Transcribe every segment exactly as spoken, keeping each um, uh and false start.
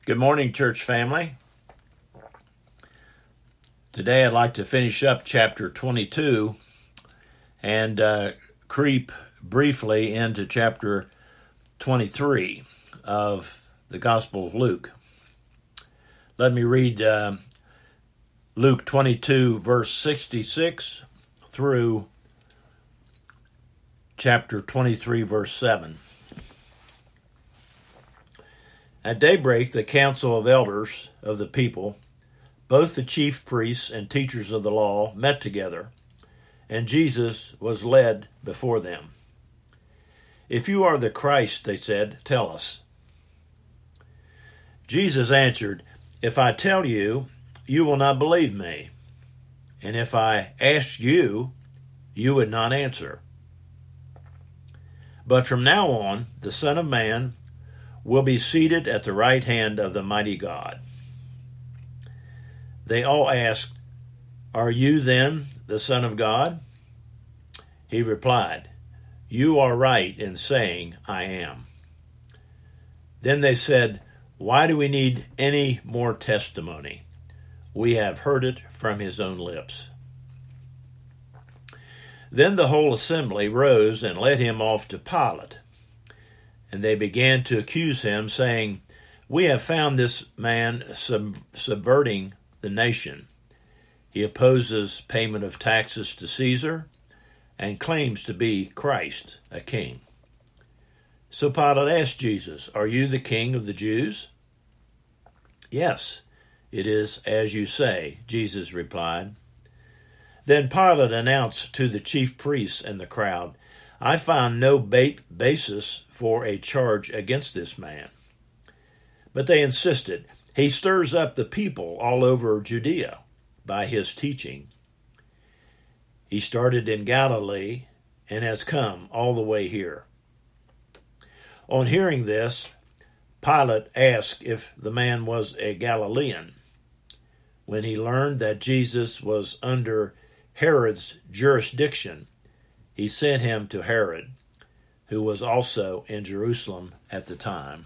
Good morning, church family. Today I'd like to finish up chapter twenty-two and uh, creep briefly into chapter twenty-three of the Gospel of Luke. Let me read uh, Luke twenty-two, verse sixty-six through chapter twenty-three, verse seven. At daybreak, the council of elders of the people, both the chief priests and teachers of the law, met together, and Jesus was led before them. "If you are the Christ," they said, "tell us." Jesus answered, "If I tell you, you will not believe me. And if I asked you, you would not answer. But from now on, the Son of Man will be seated at the right hand of the mighty God." They all asked, "Are you then the Son of God?" He replied, "You are right in saying I am." Then they said, "Why do we need any more testimony? We have heard it from his own lips." Then the whole assembly rose and led him off to Pilate. And they began to accuse him, saying, "We have found this man sub- subverting the nation. He opposes payment of taxes to Caesar and claims to be Christ, a king." So Pilate asked Jesus, "Are you the king of the Jews?" "Yes, it is as you say," Jesus replied. Then Pilate announced to the chief priests and the crowd, "I find no bait basis for a charge against this man." But they insisted, "He stirs up the people all over Judea by his teaching. He started in Galilee and has come all the way here." On hearing this, Pilate asked if the man was a Galilean. When he learned that Jesus was under Herod's jurisdiction, he sent him to Herod, who was also in Jerusalem at the time.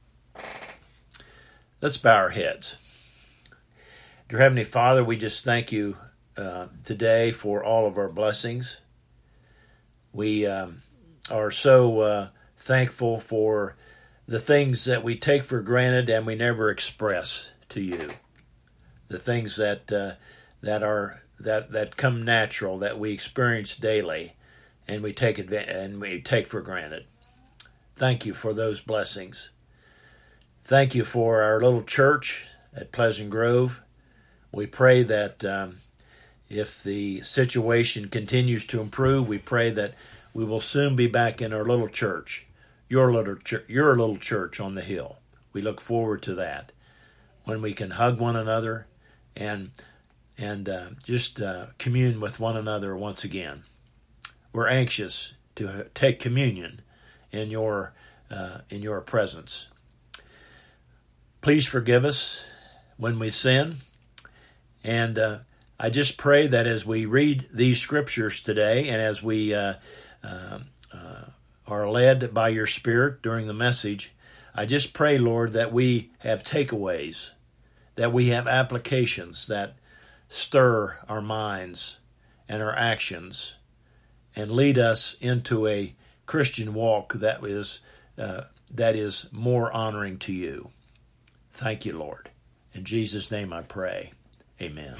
Let's bow our heads. Dear Heavenly Father, we just thank you uh, today for all of our blessings. We um, are so uh, thankful for the things that we take for granted and we never express to you. The things that uh, that are that that come natural, that we experience daily, and we take adva- and we take for granted. Thank you for those blessings. Thank you for our little church at Pleasant Grove. We pray that um, if the situation continues to improve, we pray that we will soon be back in our little church, your little ch- your little church on the hill. We look forward to that, when we can hug one another and and uh, just uh, commune with one another once again. We're anxious to take communion in your uh, in your presence. Please forgive us when we sin. And uh, I just pray that as we read these scriptures today and as we uh, uh, uh, are led by your Spirit during the message, I just pray, Lord, that we have takeaways, that we have applications that stir our minds and our actions and lead us into a Christian walk that is uh, that is more honoring to you. Thank you, Lord. In Jesus' name I pray. Amen.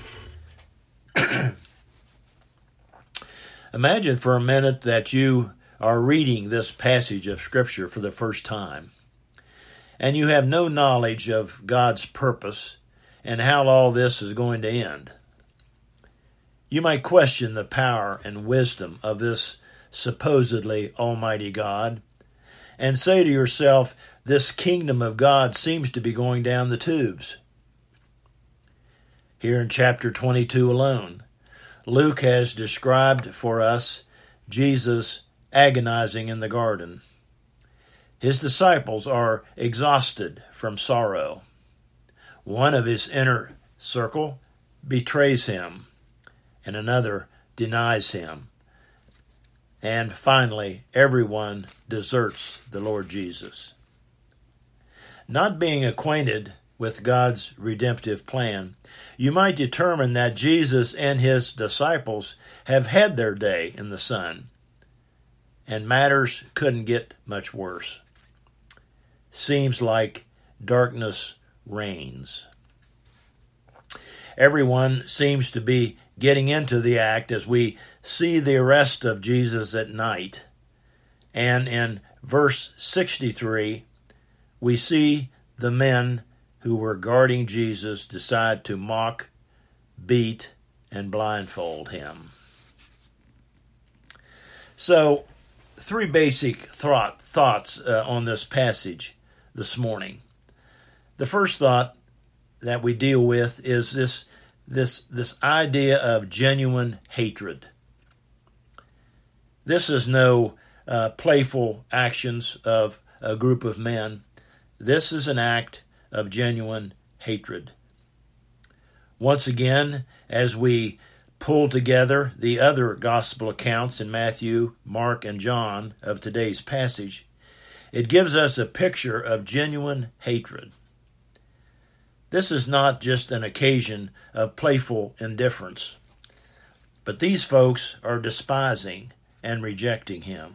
Imagine for a minute that you are reading this passage of Scripture for the first time, and you have no knowledge of God's purpose and how all this is going to end. You might question the power and wisdom of this supposedly almighty God and say to yourself, this kingdom of God seems to be going down the tubes. Here in chapter twenty-two alone, Luke has described for us Jesus agonizing in the garden. His disciples are exhausted from sorrow. One of his inner circle betrays him, and another denies him. And finally, everyone deserts the Lord Jesus. Not being acquainted with God's redemptive plan, you might determine that Jesus and his disciples have had their day in the sun, and matters couldn't get much worse. Seems like darkness reigns. Everyone seems to be getting into the act as we see the arrest of Jesus at night. And in verse sixty-three, we see the men who were guarding Jesus decide to mock, beat, and blindfold him. So, three basic thought, thoughts uh, on this passage this morning. The first thought that we deal with is this, this, this idea of genuine hatred. This is no uh, playful actions of a group of men. This is an act of genuine hatred. Once again, as we pull together the other gospel accounts in Matthew, Mark, and John of today's passage, it gives us a picture of genuine hatred. This is not just an occasion of playful indifference, but these folks are despising and rejecting him.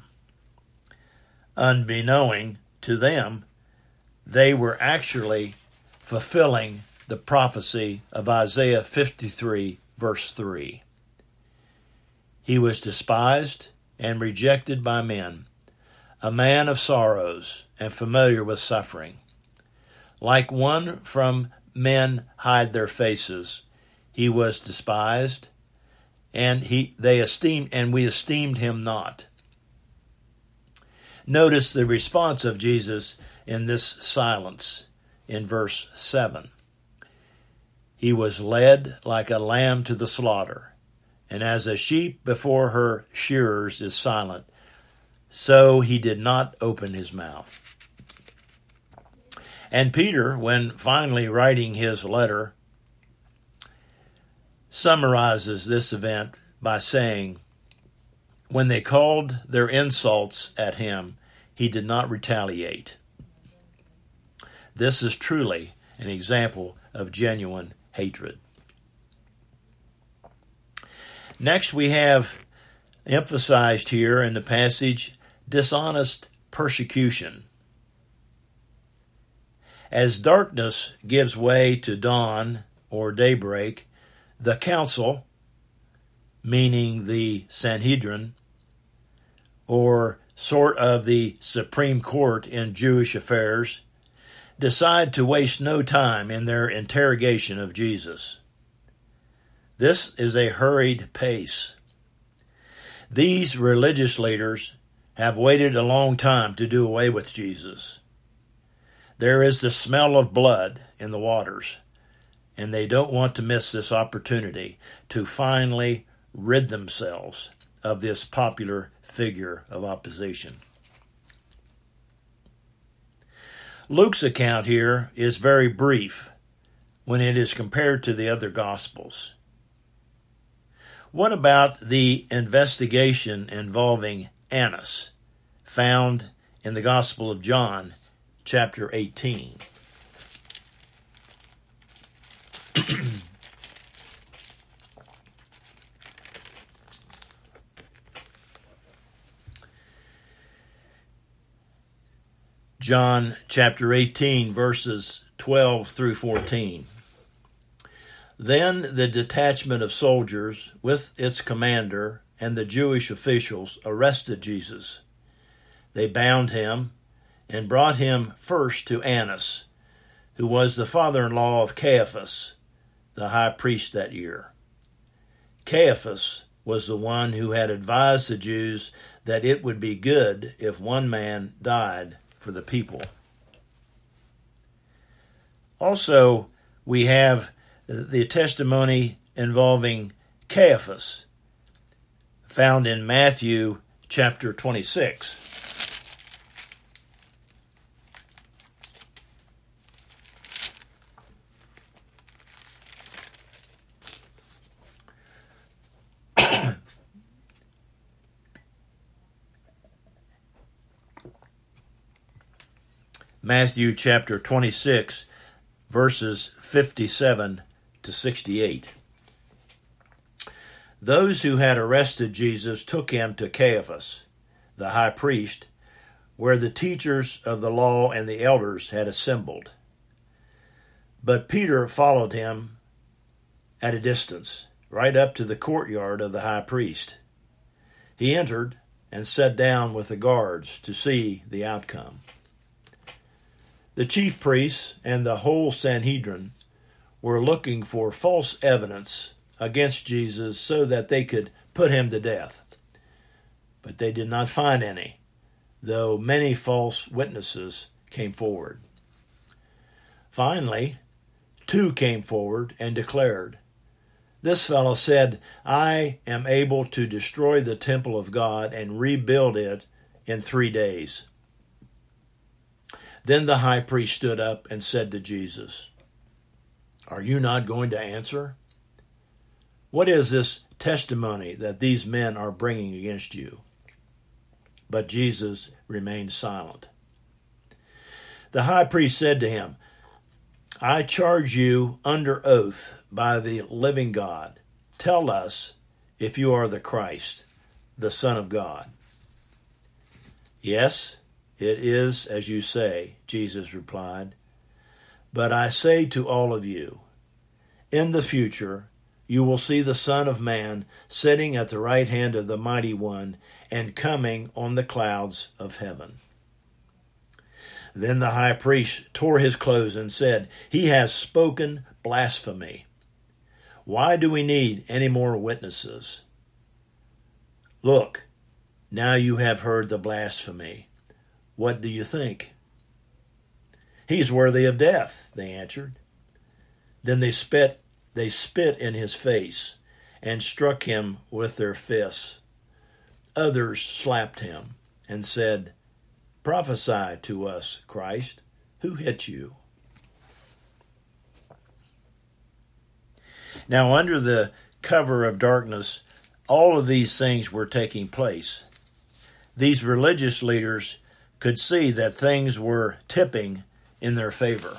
Unbeknown to them, they were actually fulfilling the prophecy of Isaiah fifty-three, verse three. He was despised and rejected by men, a man of sorrows and familiar with suffering. Like one from men hide their faces, he was despised, and he they esteemed and we esteemed him not. Notice the response of Jesus in this silence in verse seven. He was led like a lamb to the slaughter, and as a sheep before her shearers is silent, so he did not open his mouth. And Peter, when finally writing his letter, summarizes this event by saying, when they called their insults at him, he did not retaliate. This is truly an example of genuine hatred. Next, we have emphasized here in the passage dishonest persecution. As darkness gives way to dawn or daybreak, the council, meaning the Sanhedrin, or sort of the Supreme Court in Jewish affairs, decide to waste no time in their interrogation of Jesus. This is a hurried pace. These religious leaders have waited a long time to do away with Jesus. There is the smell of blood in the waters, and they don't want to miss this opportunity to finally rid themselves of this popular figure of opposition. Luke's account here is very brief when it is compared to the other Gospels. What about the investigation involving Annas, found in the Gospel of John, chapter eighteen? John chapter eighteen, verses twelve through fourteen. Then the detachment of soldiers with its commander and the Jewish officials arrested Jesus. They bound him and brought him first to Annas, who was the father-in-law of Caiaphas, the high priest that year. Caiaphas was the one who had advised the Jews that it would be good if one man died for the people. Also, we have the testimony involving Caiaphas, found in Matthew chapter twenty-six. Matthew chapter twenty-six, verses fifty-seven to sixty-eight. Those who had arrested Jesus took him to Caiaphas, the high priest, where the teachers of the law and the elders had assembled. But Peter followed him at a distance, right up to the courtyard of the high priest. He entered and sat down with the guards to see the outcome. The chief priests and the whole Sanhedrin were looking for false evidence against Jesus so that they could put him to death. But they did not find any, though many false witnesses came forward. Finally, two came forward and declared, "This fellow said, 'I am able to destroy the temple of God and rebuild it in three days.'" Then the high priest stood up and said to Jesus, "Are you not going to answer? What is this testimony that these men are bringing against you?" But Jesus remained silent. The high priest said to him, "I charge you under oath by the living God. Tell us if you are the Christ, the Son of God." "Yes, it is as you say," Jesus replied. "But I say to all of you, in the future you will see the Son of Man sitting at the right hand of the Mighty One and coming on the clouds of heaven." Then the high priest tore his clothes and said, "He has spoken blasphemy. Why do we need any more witnesses? Look, now you have heard the blasphemy. What do you think?" "He's worthy of death," they answered. Then they spit, they spit in his face and struck him with their fists. Others slapped him and said, "Prophesy to us, Christ. Who hit you?" Now, under the cover of darkness, all of these things were taking place. These religious leaders could see that things were tipping in their favor.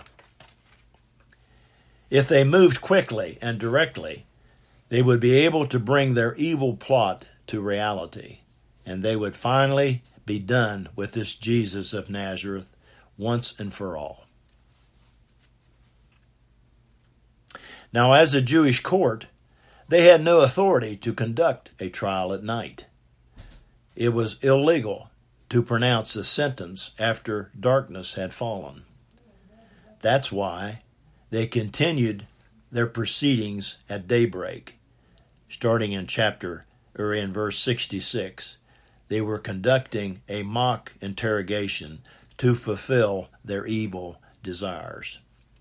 If they moved quickly and directly, they would be able to bring their evil plot to reality, and they would finally be done with this Jesus of Nazareth once and for all. Now, as a Jewish court, they had no authority to conduct a trial at night. It was illegal to pronounce a sentence after darkness had fallen. That's why they continued their proceedings at daybreak. Starting in chapter or in verse sixty-six, they were conducting a mock interrogation to fulfill their evil desires.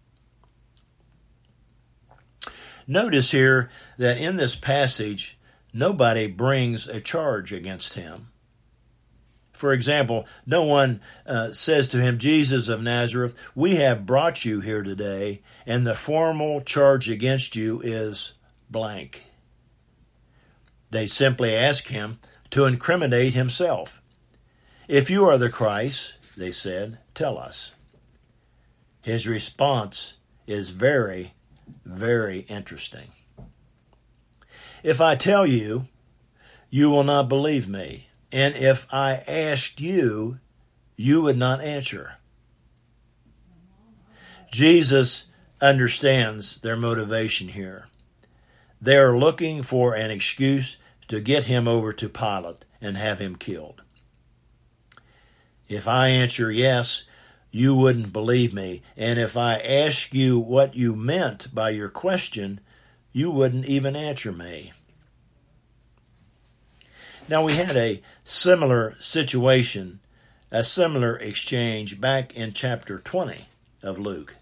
Notice here that in this passage, nobody brings a charge against him. For example, no one uh, says to him, "Jesus of Nazareth, we have brought you here today, and the formal charge against you is blank." They simply ask him to incriminate himself. "If you are the Christ," they said, "tell us." His response is very, very interesting. "If I tell you, you will not believe me. And if I asked you, you would not answer." Jesus understands their motivation here. They are looking for an excuse to get him over to Pilate and have him killed. "If I answer yes, you wouldn't believe me. And if I ask you what you meant by your question, you wouldn't even answer me." Now, we had a similar situation, a similar exchange back in chapter twenty of Luke.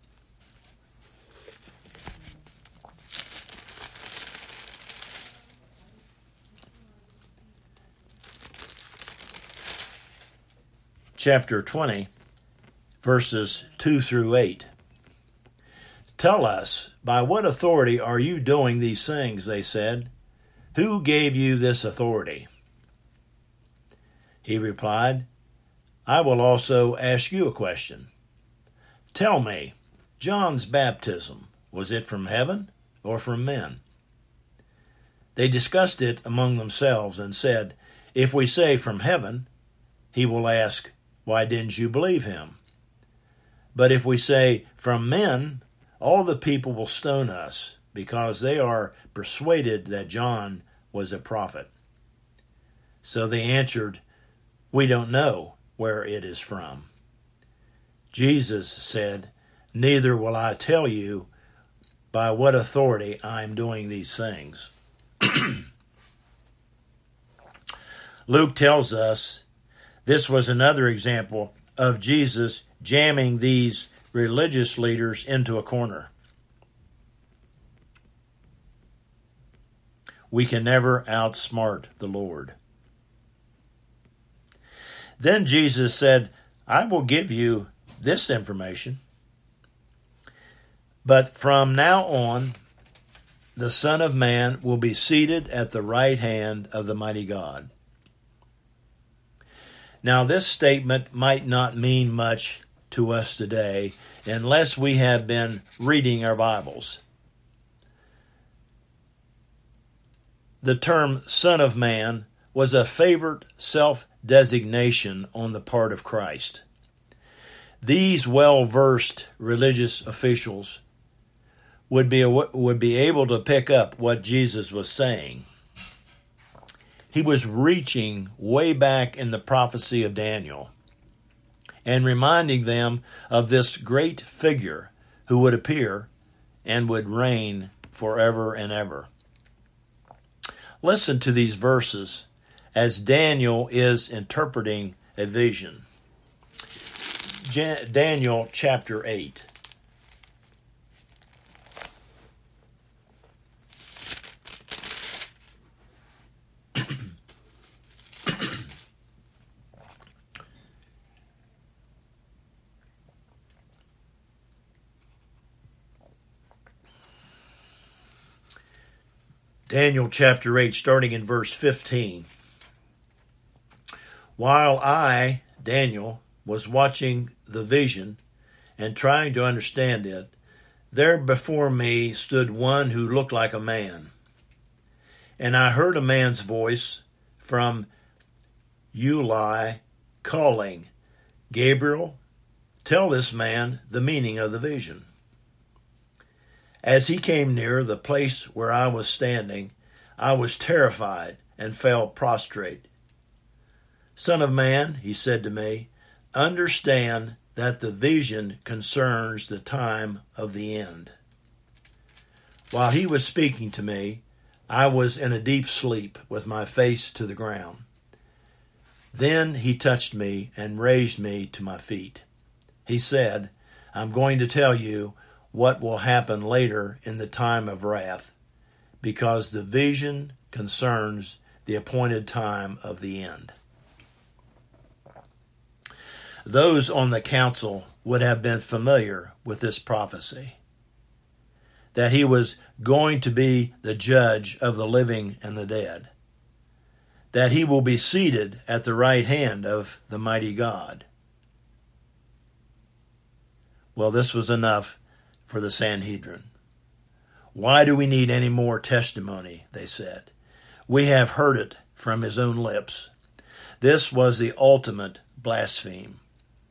Chapter twenty, verses two through eight. "Tell us, by what authority are you doing these things?" they said. "Who gave you this authority?" He replied, "I will also ask you a question. Tell me, John's baptism, was it from heaven or from men? They discussed it among themselves and said, if we say from heaven, he will ask, why didn't you believe him? But if we say from men, all the people will stone us, because they are persuaded that John was a prophet. So they answered, we don't know where it is from. Jesus said, neither will I tell you by what authority I am doing these things. Luke tells us this was another example of Jesus jamming these religious leaders into a corner. We can never outsmart the Lord. Then Jesus said, I will give you this information, but from now on, the Son of Man will be seated at the right hand of the mighty God. Now, this statement might not mean much to us today unless we have been reading our Bibles. The term Son of Man was a favorite self-designation on the part of Christ. These well-versed religious officials would be, would be able to pick up what Jesus was saying. He was reaching way back in the prophecy of Daniel and reminding them of this great figure who would appear and would reign forever and ever. Listen to these verses as Daniel is interpreting a vision. Daniel chapter eight. Daniel chapter eight, starting in verse fifteen. While I, Daniel, was watching the vision and trying to understand it, there before me stood one who looked like a man. And I heard a man's voice from Uli calling, Gabriel, tell this man the meaning of the vision. As he came near the place where I was standing, I was terrified and fell prostrate. Son of man, he said to me, understand that the vision concerns the time of the end. While he was speaking to me, I was in a deep sleep with my face to the ground. Then he touched me and raised me to my feet. He said, I'm going to tell you what will happen later in the time of wrath, because the vision concerns the appointed time of the end. Those on the council would have been familiar with this prophecy, that he was going to be the judge of the living and the dead, that he will be seated at the right hand of the mighty God. Well, this was enough for the Sanhedrin. Why do we need any more testimony, they said. We have heard it from his own lips. This was the ultimate blaspheme.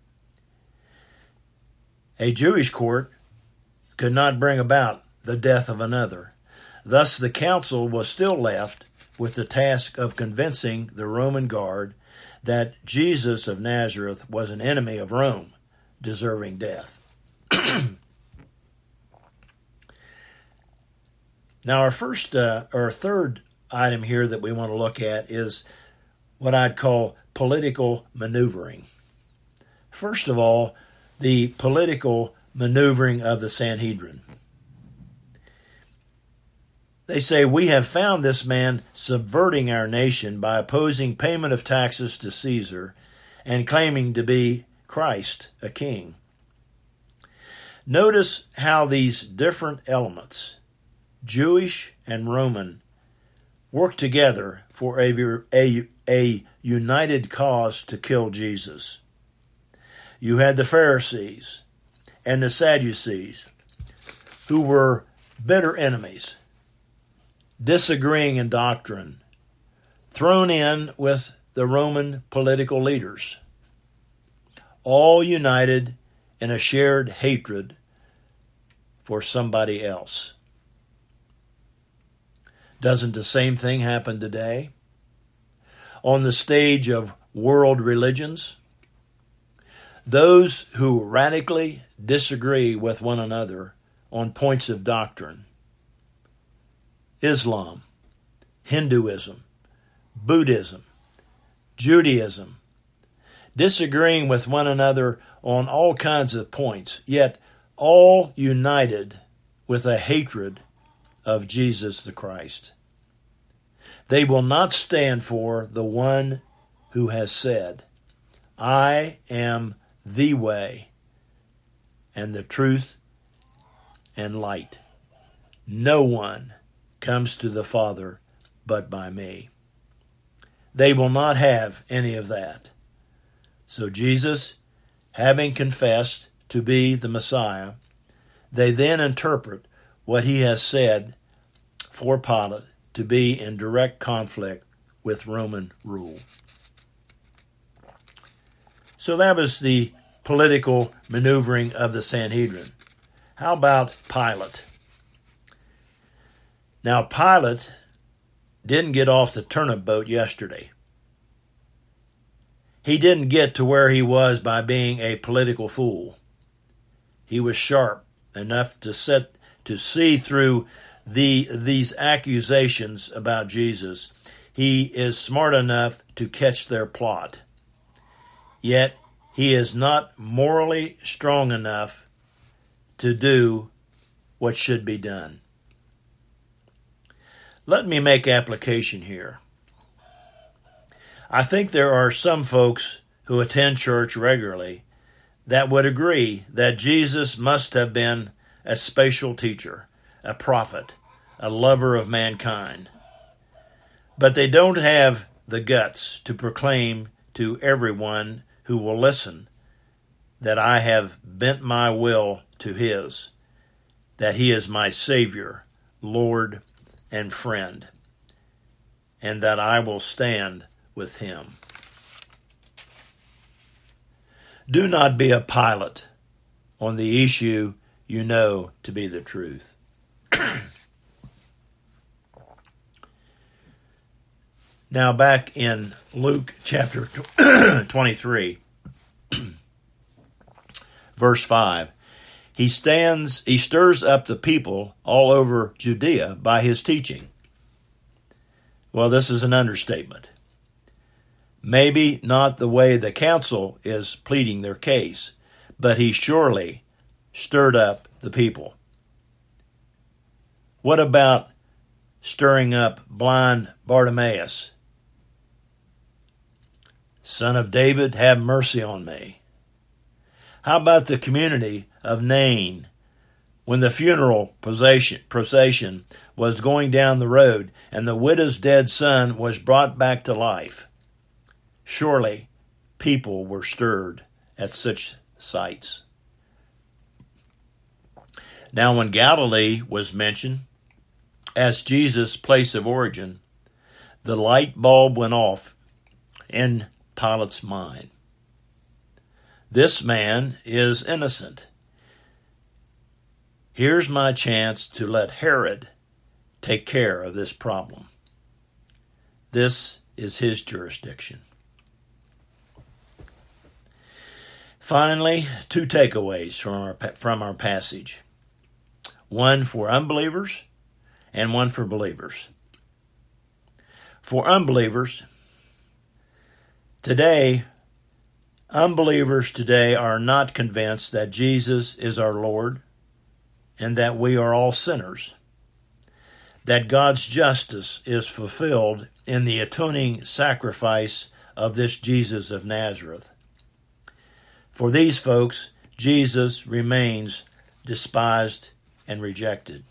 A Jewish court could not bring about the death of another. Thus the council was still left with the task of convincing the Roman guard that Jesus of Nazareth was an enemy of Rome, deserving death. Now, our first, uh, or third item here that we want to look at is what I'd call political maneuvering. First of all, the political maneuvering of the Sanhedrin. They say, we have found this man subverting our nation by opposing payment of taxes to Caesar and claiming to be Christ, a king. Notice how these different elements, Jewish and Roman, work together for a, a, a united cause to kill Jesus. You had the Pharisees and the Sadducees, who were bitter enemies, disagreeing in doctrine, thrown in with the Roman political leaders, all united in a shared hatred for somebody else. Doesn't the same thing happen today? On the stage of world religions, those who radically disagree with one another on points of doctrine, Islam, Hinduism, Buddhism, Judaism, disagreeing with one another on all kinds of points, yet all united with a hatred of Jesus the Christ. They will not stand for the one who has said, I am the way and the truth and light. No one comes to the Father but by me. They will not have any of that. So Jesus, having confessed to be the Messiah, they then interpret what he has said for Pilate to be in direct conflict with Roman rule. So that was the political maneuvering of the Sanhedrin. How about Pilate? Now, Pilate didn't get off the turnip boat yesterday. He didn't get to where he was by being a political fool. He was sharp enough to set to see through the these accusations about Jesus. He is smart enough to catch their plot. Yet he is not morally strong enough to do what should be done. Let me make application here. I think there are some folks who attend church regularly that would agree that Jesus must have been a spatial teacher, a prophet, a lover of mankind. But they don't have the guts to proclaim to everyone who will listen that I have bent my will to his, that he is my Savior, Lord, and friend, and that I will stand with him. Do not be a Pilate on the issue you know to be the truth. Now back in Luke chapter twenty-three, verse five, he stands, he stirs up the people all over Judea by his teaching. Well, this is an understatement. Maybe not the way the council is pleading their case, but he surely stirred up the people. What about stirring up blind Bartimaeus? Son of David, have mercy on me. How about the community of Nain when the funeral procession, procession was going down the road and the widow's dead son was brought back to life? Surely people were stirred at such sights. Now when Galilee was mentioned as Jesus' place of origin, the light bulb went off in Pilate's mind. This man is innocent. Here's my chance to let Herod take care of this problem. This is his jurisdiction. Finally, two takeaways from our, from our passage. One for unbelievers and one for believers. For unbelievers, today, unbelievers today are not convinced that Jesus is our Lord and that we are all sinners, that God's justice is fulfilled in the atoning sacrifice of this Jesus of Nazareth. For these folks, Jesus remains despised and rejected.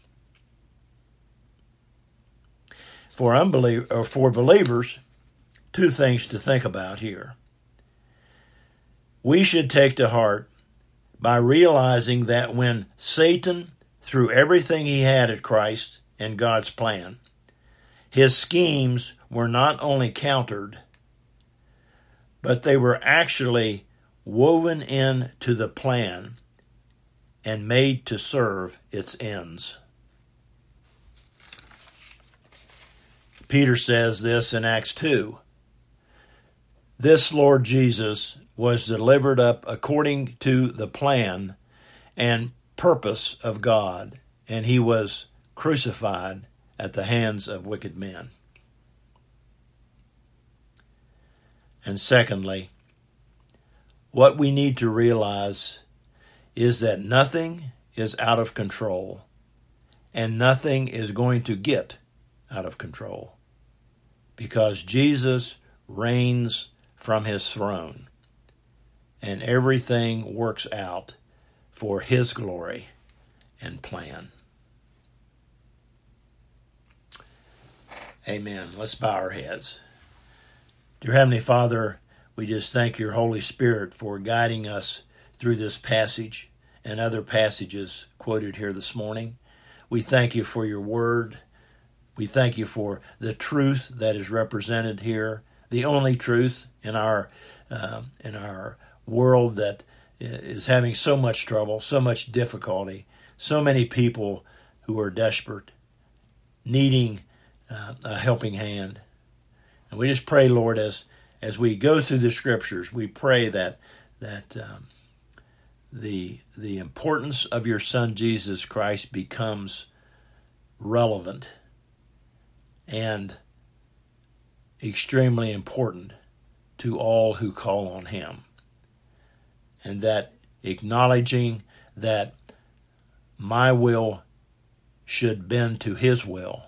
For unbelievers, or for believers, two things to think about here. We should take to heart by realizing that when Satan threw everything he had at Christ and God's plan, his schemes were not only countered, but they were actually woven into the plan and made to serve its ends. Peter says this in Acts two. This Lord Jesus was delivered up according to the plan and purpose of God, and he was crucified at the hands of wicked men. And secondly, what we need to realize is that nothing is out of control, and nothing is going to get out of control, because Jesus reigns from his throne, and everything works out for his glory and plan. Amen. Let's bow our heads. Dear Heavenly Father, we just thank your Holy Spirit for guiding us through this passage and other passages quoted here this morning. We thank you for your word. We thank you for the truth that is represented here, the only truth in our uh, in our world that is having so much trouble, so much difficulty, so many people who are desperate, needing uh, a helping hand. And we just pray, Lord, as as we go through the scriptures, we pray that that um, the the importance of your Son Jesus Christ becomes relevant and extremely important to all who call on him. And that acknowledging that my will should bend to his will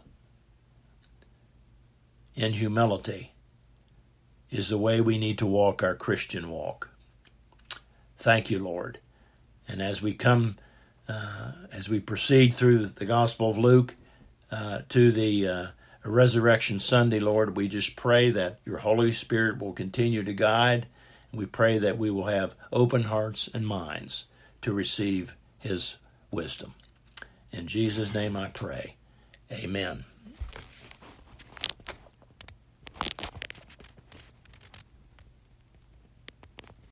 in humility is the way we need to walk our Christian walk. Thank you, Lord. And as we come, uh, as we proceed through the Gospel of Luke uh, to the uh, Resurrection Sunday, Lord, we just pray that your Holy Spirit will continue to guide. And we pray that we will have open hearts and minds to receive his wisdom. In Jesus' name I pray. Amen.